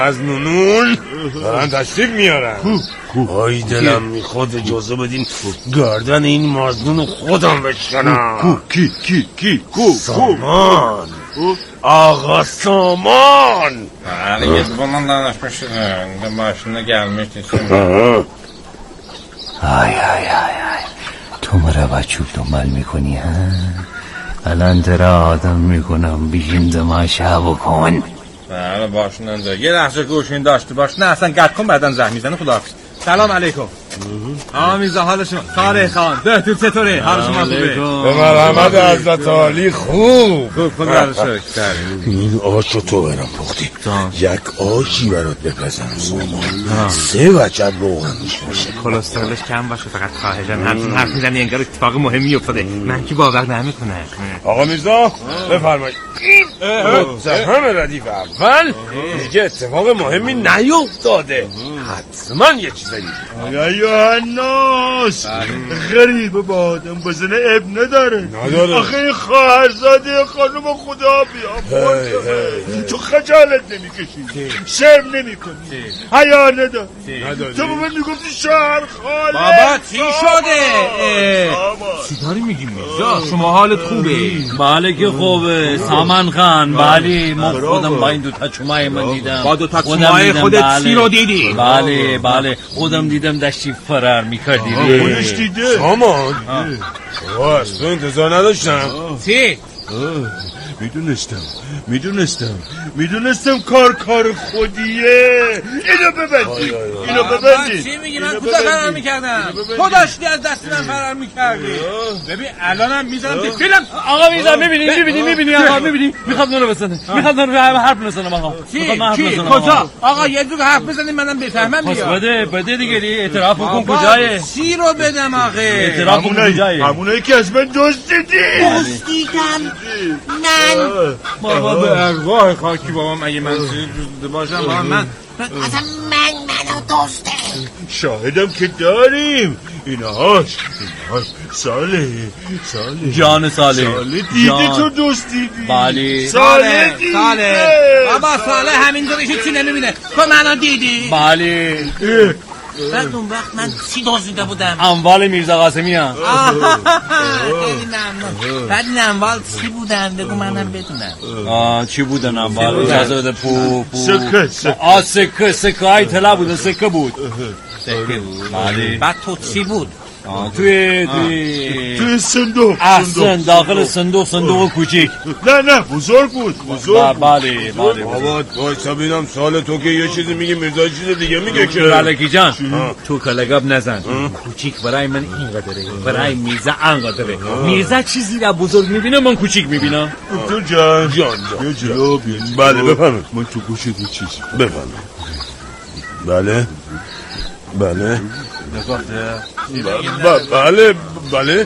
از نونون دارن تشریف میارن. آی دلم میخواد اجازه بدین گردن این مزنون خودم بشکنم. کی سامان، آقا سامان. Biz bununla danışmışız. Başına gelmişti şimdi. آی تو مرا بچوب دنبال میکنی ها؟ الان ترا آدم میکنم بیشیم دماشه بکن. بله başından da. یه لحظه گوشین داشته باش. نه اصلا قطع کن بعدن زهر میزنه. خداحافظ. سلام علیکم. آقا میرزا حال شما؟ صالح خان بهتون چطوره؟ حال شما خوبه؟ به مرحمت حضرت عالی. خوب خدا رو شکر. این آشو تو برام پختی. یک آشی برات بپزم سامان. 3 وجب روغن میشه. کلسترولش کم باشه فقط خواهشم. همچین حرف میزنی انگار اتفاق مهمی افتاده. من که باور نمیکنم. آقا میرزا بفرمایید. همه ردیف اول دیگه اتفاق مهمی نیفتاده. حتما یه چیزایی یا هناس غریب با آدم بزنه اب نداره. آخه این خواهرزاده خانم خدا بیا تو خجالت نمیکشی، شرم نمیکنی، حیا نداری. تو به من میگفتی شهر خاله. بابا چی شده؟ چی داری میگی میرزا؟ شما حالت خوبه؟ بله که خوبه سامان خان. بله من خودم با این دوتا چومای من دیدم. با دوتا چومای خودت چی رو دیدی؟ بله خودم دیدم داشتی فرار میکردی. خودش دیده سامان. از تو انتظار نداشتم. چی؟ میدونستم کار خودیه. اینو ببندید. چی میگی؟ من کجا فرار میکردم؟ تو داشتی از دست من فرار میکردی. ببین الانم میذارم تو فیلم. آقا میذارم میبینی آقا میبینی میخواد نونو بزنه. میخواد نونو حرف بزنم آقا. چی؟ کجا؟ آقا یه دور حرف بزنیم منم بفهمم بیا. بده دیگه اعتراف کن کجایه. چی رو بدم آخه؟ اعتراف کن کجایه. همونایی که از من دزدیدم من. بابا به ارواح خاکی بابام اگه من دزدیده باشم من اصلا منو دزده. شاهدم که داریم. اینهاش ساله جان ساله دیده تو دزدیدی. بله ساله بابا ساله همینجوریش چی نمیبینه. تو منو دیدی؟ بله. بعد اون وقت من چی دزدیده بودم؟ اموال میرزا قاسمی هم. خیلی ممنون. بعد این اموال چی بودن؟ بگو منم بدونم. چی بودن اموال؟ اجازه بده. سکه های طلا بودن. سکه بود. بله. بعد تو چی بود؟ توی صندوق. احسن داخل صندوق کوچیک. نه بزرگ بود. بله بابا وایسا ببینم سال تو که یه چیزی میگی میرزا چیز دیگه میگه که. ملکی جان تو کلگاب نزن. کوچیک برای من اینقدره، برای میرزا انقدره. میرزا چیزی را بزرگ میبینه من کوچیک میبینم. تو جان بیا جلو بیا. بله بفرمایید. من تو گوشت یه چیز بفرمایید. بله بله.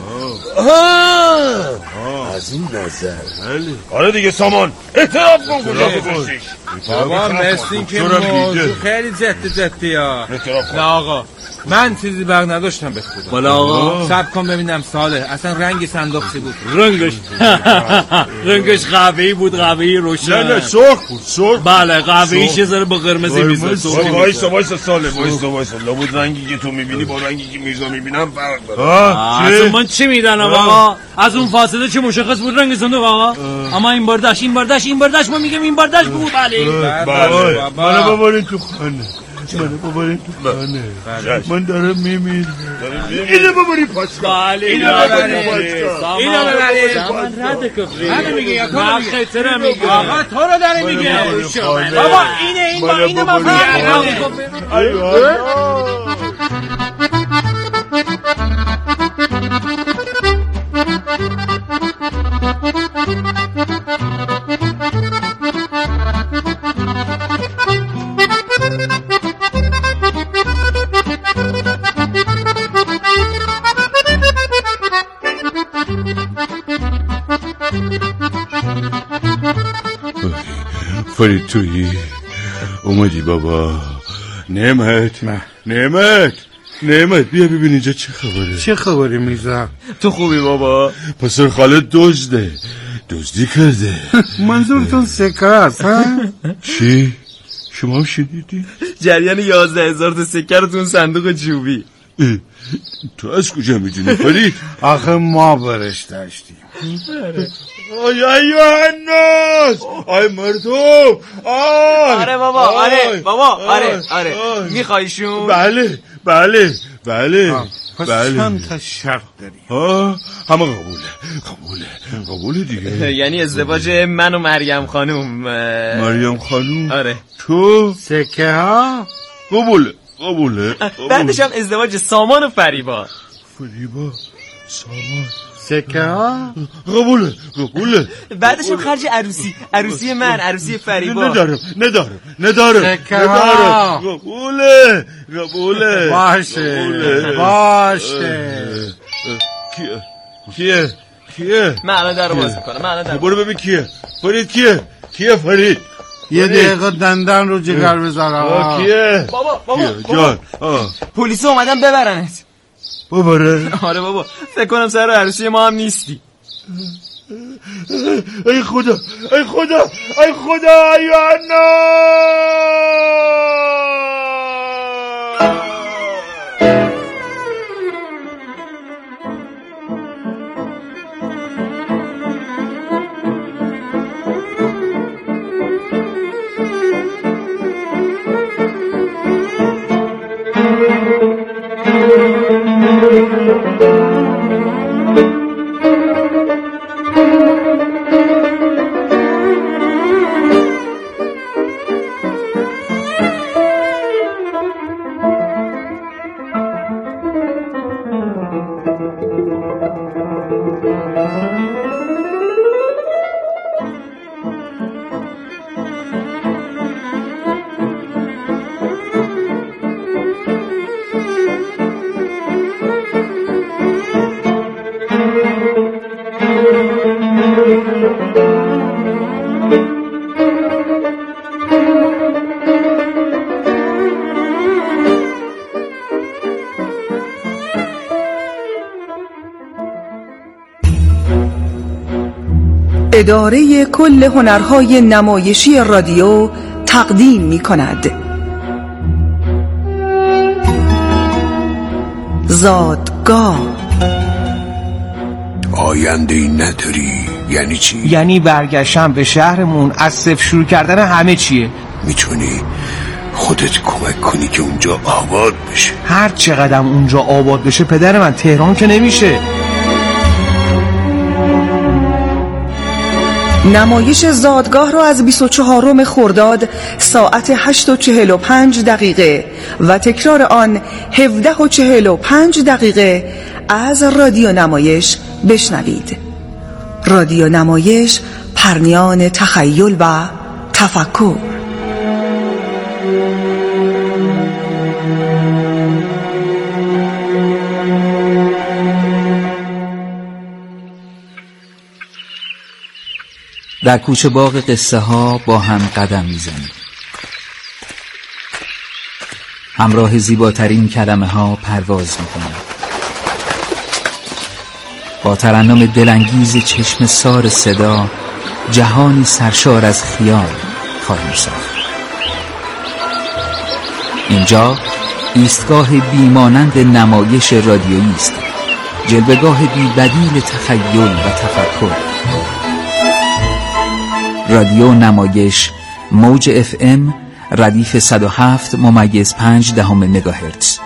از این نظر آره دیگه سامان اعتراف کن کجا گذاشتیش. بابا مثل که موضوع خیلی جدی ها. نه آقا من چیزی بر نداشتم به خدا. بالا آقا صبر کن ببینم صالح اصلا رنگ صندوق چی بود؟ رنگش قهوه‌ای بود. قهوه‌ای روشن. نه سرخ بود. بله قهوه‌ایش یه ذره با قرمزی میزد. وایسا صالح وایسا لابد رنگی که تو میبینی با رنگی که میرزا میبینم فرق داره. اصلا من چی میدانم آقا؟ از اون فاصله چه مشخص بود رنگ صندوق آقا؟ اما این برداشت ما میگم این برداشت بود. بله منو ببرین تو خانه. من دارم میمیرم. اینو ببرین پاسکا. بله اینو ببرین. من رد کفری. همه میگه یا تو میگه. آقا تو رو داره میگه. بابا اینه ما فرید تویی اومدی بابا. نعمت بیا ببین اینجا چه خبره. میرزا؟ تو خوبی بابا؟ پسر خاله دزدی کرده. منظورتون سکه است ها؟ چی؟ شما شنیدی؟ جریان 11,000 تا سکه رو تو اون صندوق چوبی. تو از کجا میدونی فرید؟ آخه ما برش داشتیم. آی یوحناس، آی مردم، آره بابا، آره بابا، آره میخوایشون؟ بله پس چند تا شرط داری؟ همه قبوله دیگه. یعنی ازدواج من و مریم خانوم. مریم خانوم؟ آره. تو؟ سکه ها؟ قبوله. بعدش هم ازدواج سامان و فریبا. سامان سکه ها؟ قبوله. بعدش هم خرج عروسی من، عروسی فریبا. ندارم. سکه ها؟ قبوله. باشه. کیه؟ من الان در رو باز میکنم. برو ببین کیه. فرید کیه فرید؟ یه دقیقه دندن رو جگر بذارم. کیه؟ بابا جان. پلیس اومدن ببرنت. ببره؟ آره بابا، فکر کنم سر عروسی ما هم نیستی. ای خدا یوحنا. اداره کل هنرهای نمایشی رادیو تقدیم می کند زادگاه. آینده‌ای نداری یعنی چی؟ یعنی برگشتن به شهرمون از صفر شروع کردن همه چیه. میتونی خودت کمک کنی که اونجا آباد بشه. هر چقدر اونجا آباد بشه پدر من، تهران که نمیشه. نمایش زادگاه را از 24 خرداد ساعت 8:45 و تکرار آن 17:45 از رادیو نمایش بشنوید. رادیو نمایش، پرنیان تخیل و تفکر. در کوچه باغ قصه ها با هم قدم میزنیم. همراه زیباترین کلمه ها پرواز میکنیم. با ترنم دلانگیز چشم سار صدا جهانی سرشار از خیال خواهیم ساخت. اینجا ایستگاه بیمانند نمایش رادیویی است، جلوه‌گاه بی‌بدیل تخیل و تفکر. رادیو نمایش، موج FM ردیف 107.5 مگاهرتز.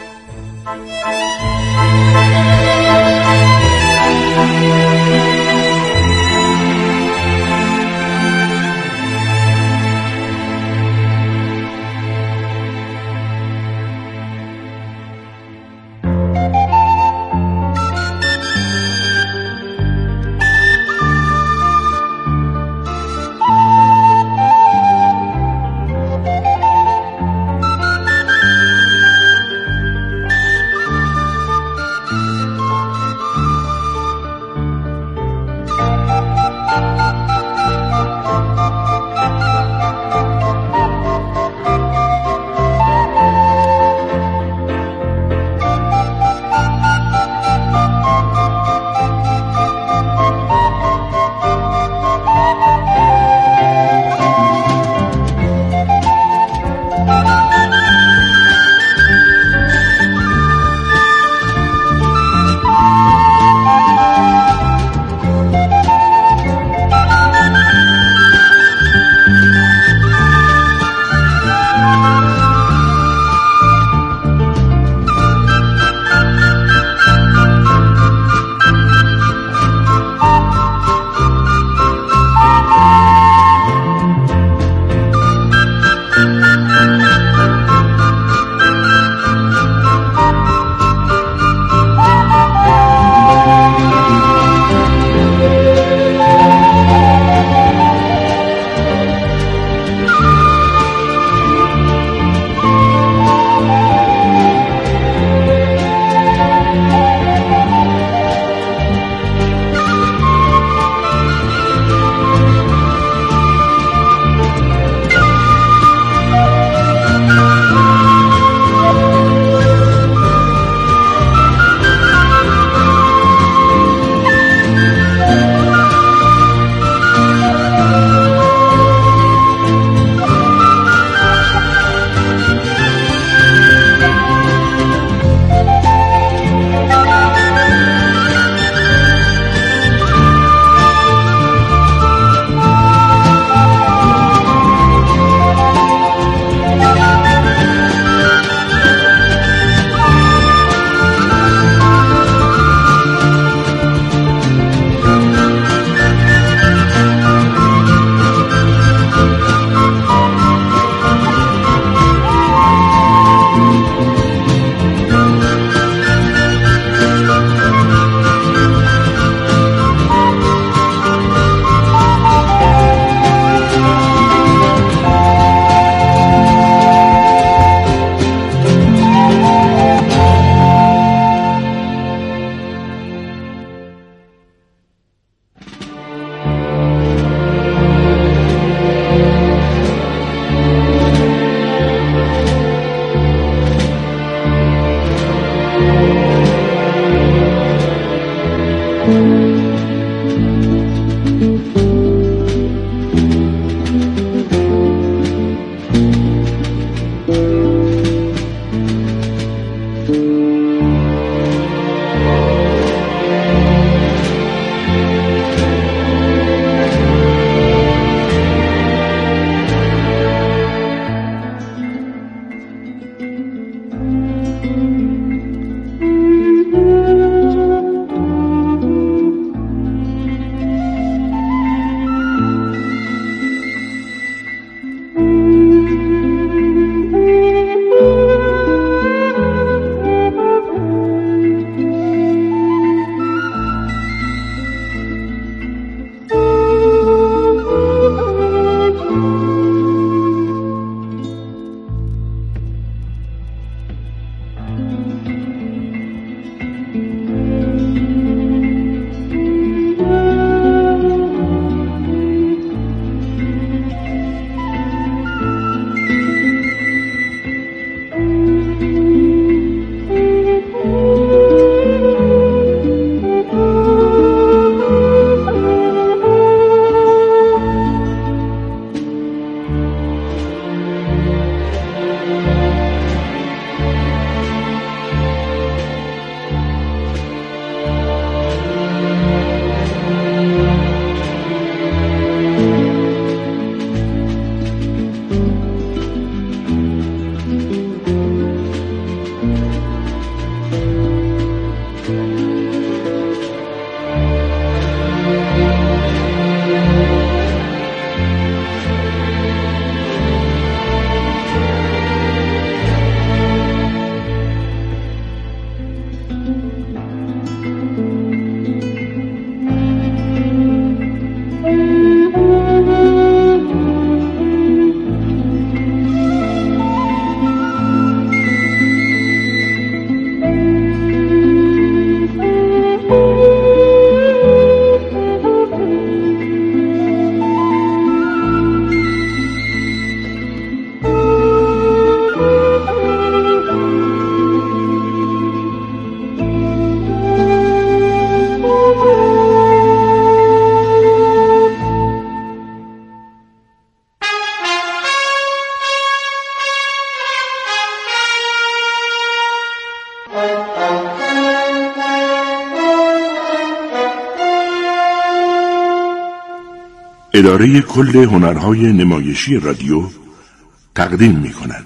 اداره کل هنرهای نمایشی رادیو تقدیم می‌کند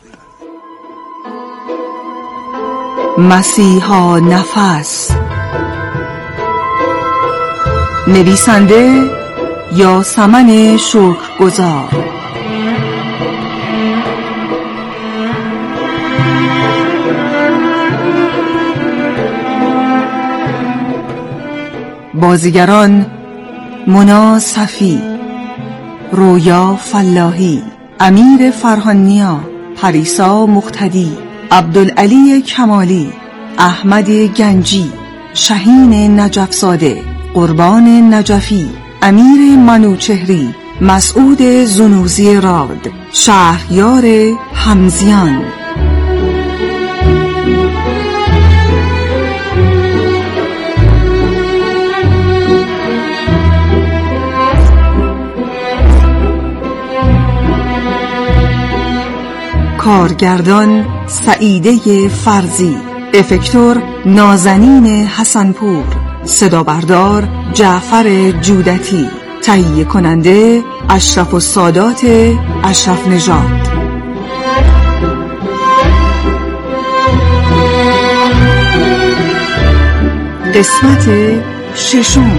مسیحا نفس. نویسنده یاسمن شکرگزار، بازیگران مونا صفی، رویا فلاحی، امیر فرهانیا، پریسا مقتدی، عبدالعلی کمالی، احمد گنجی، شهین نجفزاده، قربان نجفی، امیر منوچهری، مسعود زنوزی راد، شهریار حمزیان. کارگردان سعیده فرزی، افکتور نازنین حسنپور، صدابردار جعفر جودتی، تهیه کننده اشرف السادات اشرف نژاد. قسمت ششم.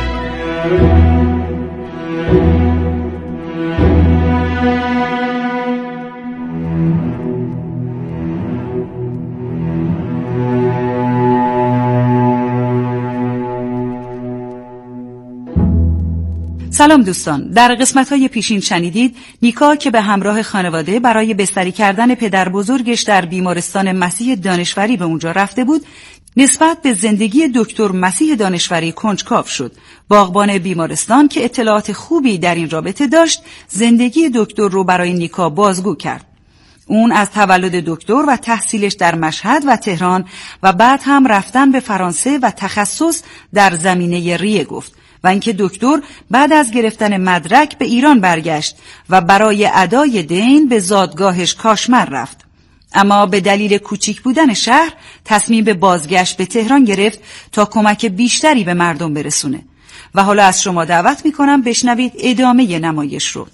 سلام دوستان، در قسمت‌های پیشین شنیدید نیکا که به همراه خانواده برای بستری کردن پدر بزرگش در بیمارستان مسیح دانشوری به اونجا رفته بود، نسبت به زندگی دکتر مسیح دانشوری کنجکاو شد. باغبان بیمارستان که اطلاعات خوبی در این رابطه داشت، زندگی دکتر رو برای نیکا بازگو کرد. اون از تولد دکتر و تحصیلش در مشهد و تهران و بعد هم رفتن به فرانسه و تخصص در زمینه ریه گفت و اینکه دکتر بعد از گرفتن مدرک به ایران برگشت و برای ادای دین به زادگاهش کاشمر رفت. اما به دلیل کوچیک بودن شهر تصمیم به بازگشت به تهران گرفت تا کمک بیشتری به مردم برسونه. و حالا از شما دعوت میکنم بشنوید ادامه نمایش رو.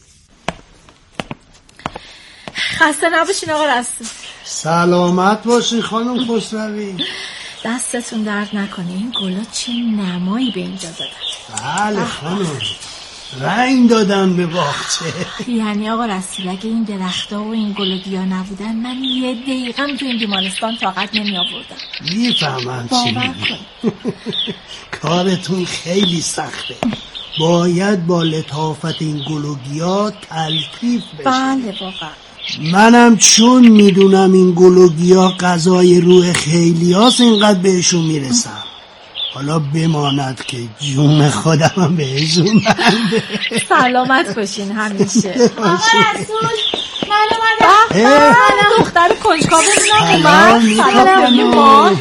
خسته نباشین آقا رسول. سلامت باشین خانم خسروی. دستتون درد نکنه. این گلا چه نمایی به اینجا دادن. بله خانم، رنگ دادن به باغچه. یعنی آقا رسول اگه این درخت‌ها و این گل و گیا نبودن من یه دقیقه تو این بیمارستان طاقت نمی آوردم. میفهمم چی میگی. کارتون خیلی سخته. باید با لطافت این گل و گیا تلطیف بشه. بله واقعا. منم چون میدونم این گل و گیا غذای روح خیلی هاست اینقدر بهشون میرسم. حالا بماند که جون خودم هم بهشون منده. سلامت باشین همیشه. آقا رسول من اومدم. دختر کنجکاومون اومد. سلام.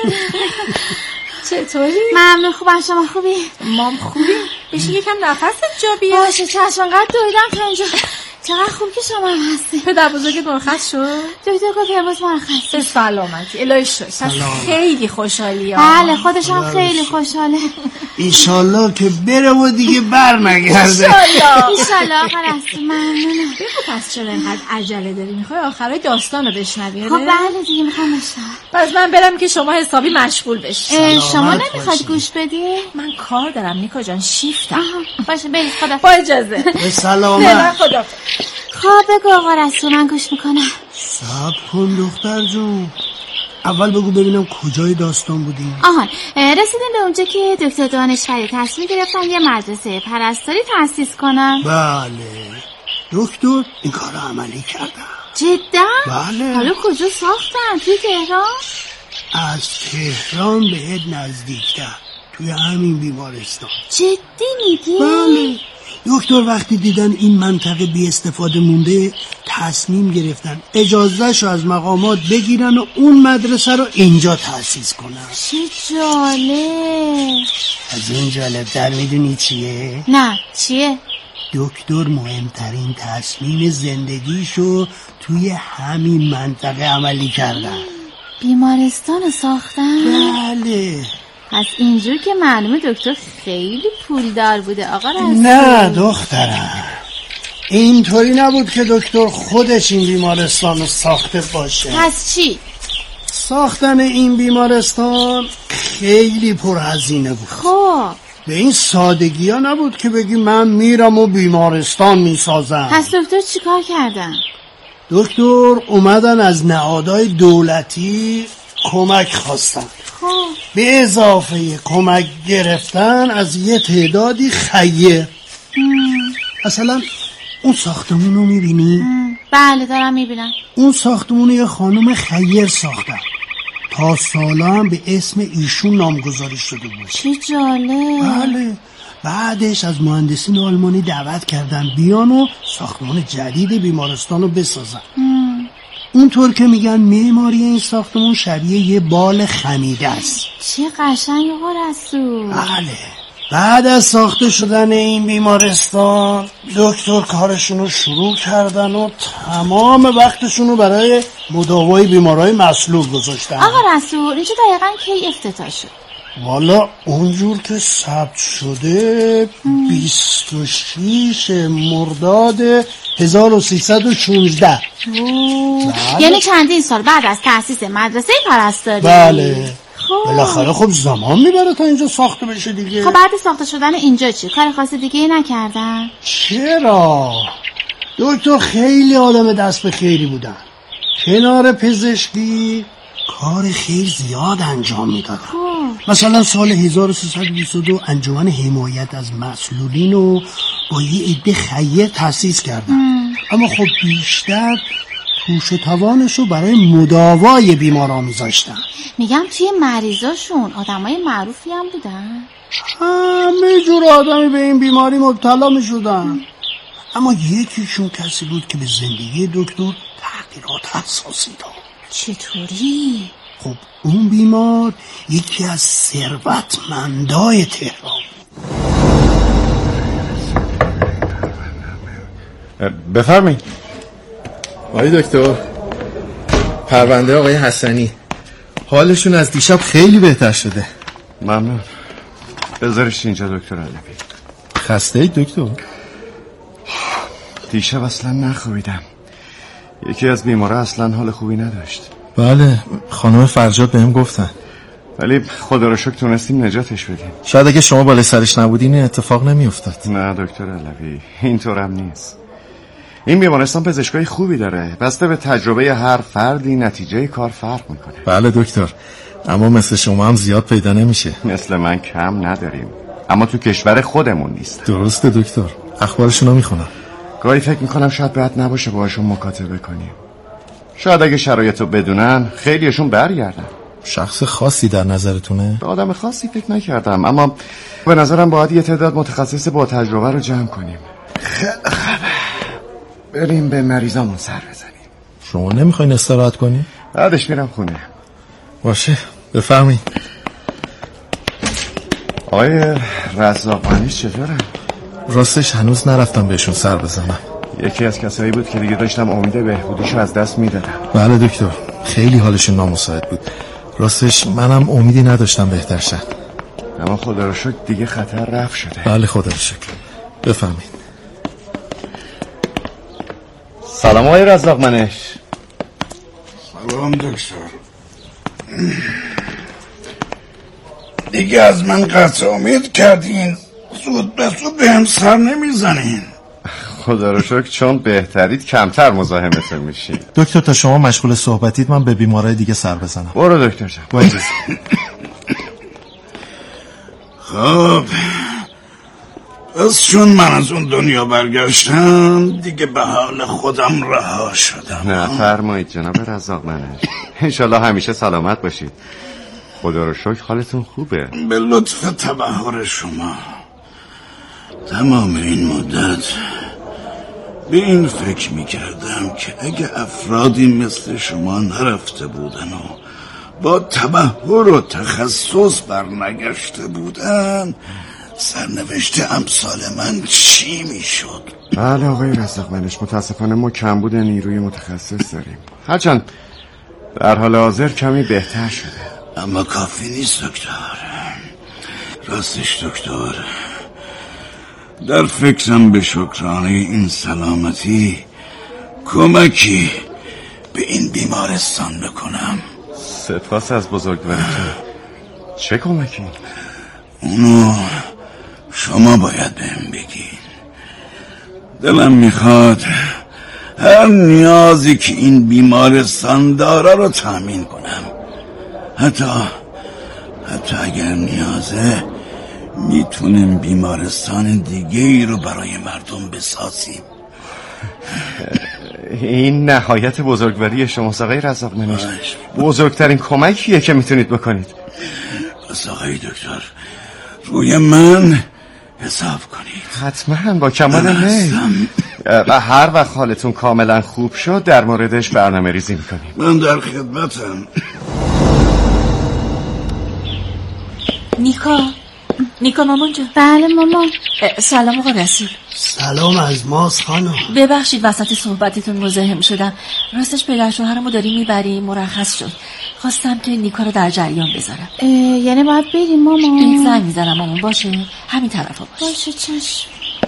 چطوری؟ ممنون. خوبم، شما خوبی؟ مام خوبی؟ بشین یکم نفست جا بیار. باشه چشم، انقدر دویدم تا اینجا. چقدر خوب که شما هم هستی. پدر بزرگت مرخص شد؟ دکتر گفت امروز مرخص. به سلامتی. الهی شکر. خیلی خوشحالی. بله خودشم خیلی خوشحاله. ایشالله که بره و دیگه بر نگرده. ایشالله آقا رسول. ممنونم. بگو پس چرا اینقدر عجله داری؟ میخوای آخرای داستان رو بشنوی؟ خب بله دیگه میخوام بشنوم. پس من برم که شما حسابی مشغول بشی. شما نمیخواد گوش بدی؟ من کار دارم نیکا جان، شیفتم. باشه برید خدا. با اجازه. به سلامت. خدا. خب بگو آقا رسول، من گوش میکنم. صبر کن دختر جون، اول بگو ببینم کجای داستان بودیم. آهان، رسیدیم به اونجا که دکتر دانشوری تصمیم گرفتن یه مدرسه پرستاری تأسیس کنن. بله دکتر این کار عملی کردن. جدا؟ بله. حالا کجا ساختن؟ توی تهران؟ از تهران بهت نزدیکتر، توی همین بیمارستان. جدی میگی؟ بله. دکتر وقتی دیدن این منطقه بی استفاده مونده تصمیم گرفتن اجازهشو از مقامات بگیرن و اون مدرسه رو اینجا تأسیس کنن. چه جالب. از این جالبتر میدونی چیه؟ نه چیه؟ دکتر مهمترین تصمیم زندگیشو توی همین منطقه عملی کردن. بیمارستان ساختن؟ بله. پس اینجور که معلومه دکتر خیلی پولدار بوده آقا رسول. نه دخترم، اینطوری نبود که دکتر خودش این بیمارستان رو ساخته باشه. پس چی؟ ساختن این بیمارستان خیلی پرهزینه بود. خب به این سادگی ها نبود که بگی من میرم و بیمارستان میسازم. پس دکتر چیکار کردن؟ دکتر اومدن از نهادهای دولتی کمک خواستن. خب به اضافه کمک گرفتن از یه تعدادی خیر. مثلا اون ساختمون رو میبینی؟ بله دارم میبینم. اون ساختمون یه خانم خیر ساختن، تا سالا هم به اسم ایشون نامگذاری شده بود. چه جالب. بله. بعدش از مهندسین آلمانی دعوت کردن بیان و ساختمان جدید بیمارستان رو بسازن. اونطور که میگن معماری این ساختمون شبیه یه بال خمیده است. چه قشنگ آقا رسول. بله. بعد از ساخته شدن این بیمارستان دکتر کارشون رو شروع کردن و تمام وقتشون رو برای مداوای بیمارای مسلول گذاشتن. آقا رسول اینجا دقیقا کی افتتاح شد؟ والا اونجور که ثبت شده 26 مرداد 1316. یعنی چندین سال بعد از تأسیس مدرسه پرستاری. بله. بالاخره خب زمان میبره تا اینجا ساخته بشه دیگه. خب بعد ساخته شدن اینجا چی؟ کار خاص دیگه نکردن؟ چرا؟ دکتر خیلی آدم دست به خیری بودن. کنار پزشکی کار خیلی زیاد انجام میدادن. مثلا سال 1322 انجمن حمایت از مسلولین رو با یه عده خیر تأسیس کردن. اما خب بیشتر توش و توانش رو برای مداوای بیماران میذاشتن. میگم توی مریضاشون آدمای معروفی هم بودن؟ همه جور آدمی به این بیماری مبتلا میشدن، اما یکیشون کسی بود که به زندگی دکتر تغییرات اساسی داد. چطوری؟ خب اون بیمار یکی از ثروتمندای تهران. بفرمایید. آقای دکتر، پرونده آقای حسنی، حالشون از دیشب خیلی بهتر شده. ممنون. بذارش اینجا دکتر علوی. خسته اید دکتر؟ دیشب اصلا نخوابیدم. یکی از بیمارا اصلا حال خوبی نداشت. بله، خانم فرجاد بهم گفتن. ولی خدا رو شکر تونستیم نجاتش بدیم. شاید اگه شما بالای سرش نبودین این اتفاق نمیافتاد. نه دکتر علوی، اینطورم نیست. این بیمارستان پزشکای خوبی داره. بسته به تجربه هر فردی نتیجه کار فرق میکنه. بله دکتر، اما مثل شما هم زیاد پیدا نمیشه. مثل من کم نداریم، اما تو کشور خودمون نیست. درسته دکتر، اخبارشون رو میخونم. گاهی فکر میکنم شاید بد نباشه باهاشون مکاتبه کنیم. شاید اگه شرایطو بدونن خیلیشون برگردن. شخص خاصی در نظرتونه؟ به آدم خاصی فکر نکردم، اما به نظرم باید یه تعداد متخصص با تجربه رو جمع کنیم. خیلی بریم به مریضامون سر بزنیم. شما نمیخواین استراحت کنی؟ بعدش میرم خونه. باشه، بفرمایید. آقای رزاق‌منیش چطوره؟ راستش هنوز نرفتم بهشون سر بزنم. یکی از کسایی بود که دیگه داشتم امید بهبودیشو از دست میدادم. بله دکتر، خیلی حالشون نامساعد بود. راستش منم امیدی نداشتم بهتر شد. اما خدا رو شکر دیگه خطر رفع شده. بله خدا رو شکر. بفرمایید. سلام آقای رزاق‌منش. سلام دکتر. دیگه از من قطع امید کردین، زود به زود به هم سر نمیزنین. خدا رو شکر چون بهترید کمتر مزاحمتون میشید. دکتر تا شما مشغول صحبتید من به بیمارای دیگه سر بزنم. برو دکتر جان. باید. خب از چون من از اون دنیا برگشتم دیگه به حال خودم رها شدم. نه فرمایید جناب رزاق‌منش. انشالله همیشه سلامت باشید. خدا رو شکر حالتون خوبه. به لطف تبحر شما تمام این مدت به این فکر میکردم که اگه افرادی مثل شما نرفته بودن و با تبحر و تخصص برنگشته بودن سرنوشت امثال من چی میشد؟ بله آقای رزاق‌منش، متاسفانه ما کمبود نیروی متخصص داریم. هرچند در حال حاضر کمی بهتر شده، اما کافی نیست دکتر. راستش دکتر، در فکرم به شکرانه این سلامتی کمکی به این بیمارستان بکنم. سپاس از بزرگوارتون. چه کمکی؟ اونو شما باید بهم بگین. دلم میخواد هر نیازی که این بیمارستان داره رو تأمین کنم. حتی اگر نیازه میتونیم بیمارستان دیگه ای رو برای مردم بسازیم. این نهایت بزرگواری شماست آقای رزاق منش. بزرگترین کمکیه که میتونید بکنید. بس آقای دکتر روی من حساب کنید. حتما با کمال میل. و هر وقت حالتون کاملا خوب شد در موردش برنامه ریزی میکنیم. من در خدمتم. نیکا مامان جان. بله مامان. سلام آقا رسول. سلام از ماست خانم. ببخشید وسط صحبتتون مزاحم شدم. راستش پدر شوهرمو داریم میبریم، مرخص شد. خواستم که نیکا رو در جریان بذارم. یعنی باید بریم مامان؟ این زنگ میزنم مامان. باشه همین طرفا باشه چشم.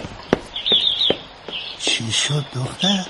چی شد دختر؟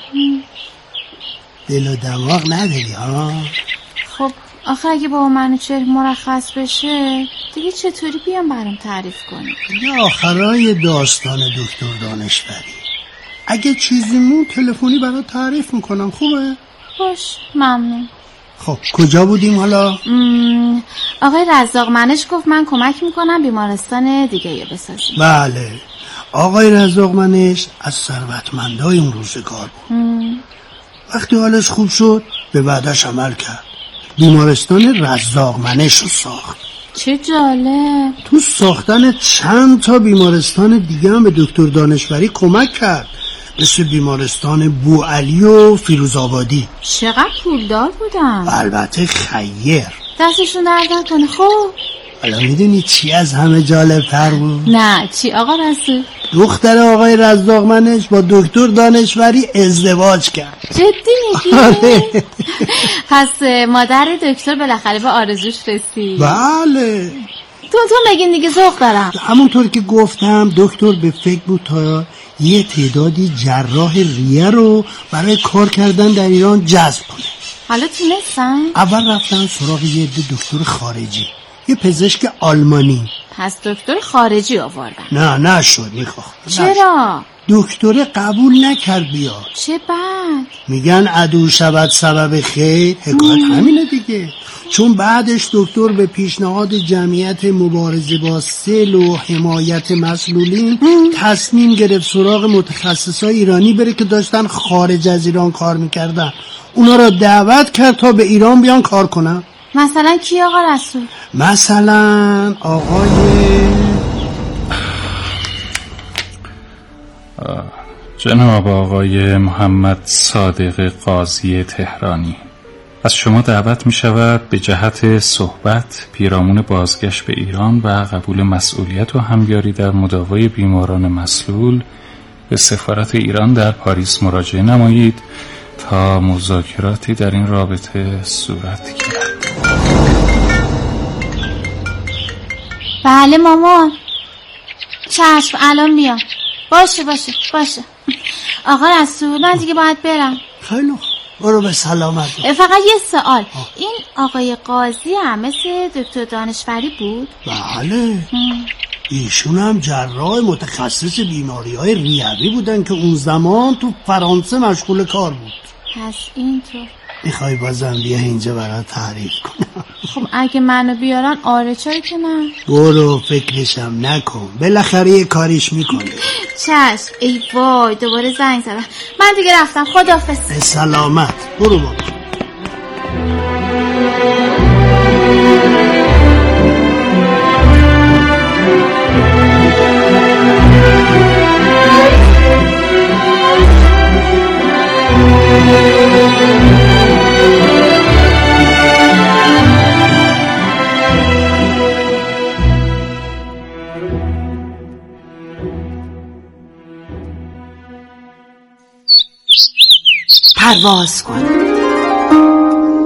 دل و دماغ نداری ها؟ خب آخه اگه با من چهر مرخص بشه دیگه چطوری بیام برام تعریف کنی؟ یه آخرای داستان دکتر دانشوری. اگه چیزی مون تلفنی برات تعریف میکنم. خوبه؟ باش ممنون. خب کجا بودیم حالا؟ آقای رزاق منش گفت من کمک میکنم بیمارستان دیگه یه بسازیم. بله آقای رزاق منش از ثروتمندای اون روزگار بود. وقتی حالش خوب شد به وعدش عمل کرد. بیمارستان رزاق منش رو ساخت. چه جالب. تو ساختن چند تا بیمارستان دیگه هم به دکتر دانشوری کمک کرد، مثل بیمارستان بوعلی و فیروزآبادی. چقدر پولدار بودن. البته خیر. دستشون درد نکنه. خب حالا میدونی چی از همه جالب تر بود؟ نه چی آقا رسول؟ دختر آقای رزاق منش با دکتر دانشوری ازدواج کرد. جدی میگی؟ پس مادر دکتر بالاخره به آرزوش رسید. بله. تو بگین دیگه، ذوق دارم. همونطور که گفتم دکتر به فکر بود تا یه تعدادی جراح ریه رو برای کار کردن در ایران جذب کنه. حالا تونستن؟ اول رفتن سراغ یه عده دکتر خارجی، یه پزشک آلمانی. پس دکتر خارجی آوردن؟ نه نشد میخوام. چرا؟ دکتر قبول نکرد بیاد. چه بد. میگن عدو شود سبب خیر. حکایت همینه دیگه. چون بعدش دکتر به پیشنهاد جمعیت مبارزه با سل و حمایت مسلولین تصمیم گرفت سراغ متخصصای ایرانی بره که داشتن خارج از ایران کار میکردن. اونا را دعوت کرد تا به ایران بیان کار کنن. مثلا کی آقا رسول؟ مثلا آقای جناب آقای محمد صادق قاضی تهرانی. از شما دعوت می شود به جهت صحبت پیرامون بازگشت به ایران و قبول مسئولیت و همیاری در مداوای بیماران مسلول به سفارت ایران در پاریس مراجعه نمایید تا مذاکراتی در این رابطه صورت گیرد. بله مامان. چشم الان میام. باشه آقا رسول من دیگه باید برم. خیلی برو به سلامت. فقط یه سوال. این آقای قاضی هم مثل دکتر دانشوری بود؟ بله. ایشون هم جراح متخصص بیماری‌های ریوی بودن که اون زمان تو فرانسه مشغول کار بود. پس اینطور. میخوای بازم بیا اینجا برات تعریف کنم؟ خب اگه منو بیارن آره، چرا که نه؟ برو فکرشم نکن، بالاخره یه کاریش میکنه. چشم. ای وای دوباره زنگ زدن. من دیگه رفتم. خداحافظ. به سلامت. برو بابا. پرواز کن.